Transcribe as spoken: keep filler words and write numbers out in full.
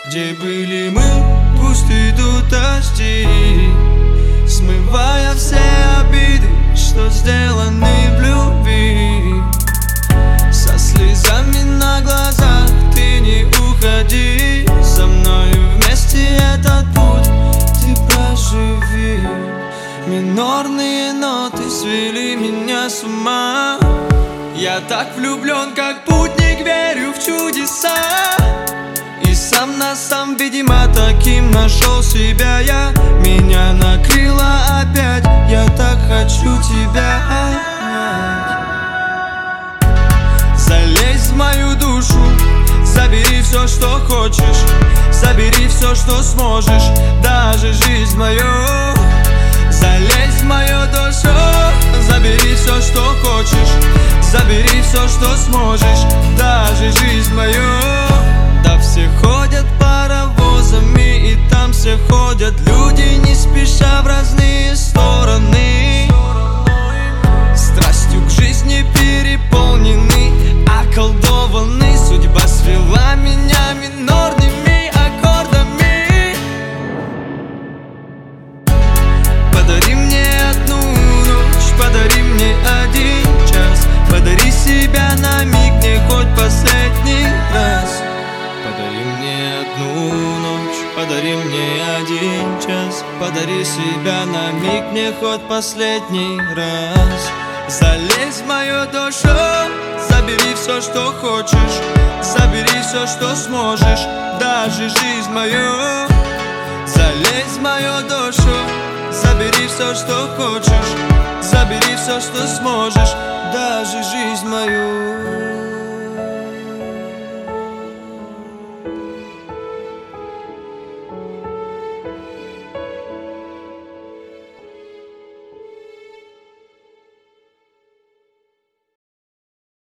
Где были мы, пусть идут дожди, смывая все обиды, что сделаны в любви. Со слезами на глазах ты не уходи, со мною вместе этот путь ты проживи. Минорные ноты свели меня с ума. Я так влюблен, как путник, верю в чудеса. И сам на сам, видимо, таким нашел себя я. Меня накрыло опять, я так хочу тебя обнять. Залезь в мою душу, забери все, что хочешь, забери все, что сможешь, даже жизнь мою. Залезь в мою душу, забери все, что хочешь, забери все, что сможешь, даже жизнь мою. Да все ходят паровозами, и там все ходят люди, не спеша в разные стороны. Страстью к жизни переполнены, околдованы. Судьба свела меня минорными аккордами. Подари мне одну ночь, подари мне один час, подари себя на миг, мне хоть последний раз. Подари мне одну ночь, подари мне один час, подари себя на миг, мне хоть последний раз. Залезь в мою душу, забери все, что хочешь, забери все, что сможешь, даже жизнь мою. Залезь в мою душу, забери все, что хочешь, забери все, что сможешь, даже жизнь мою.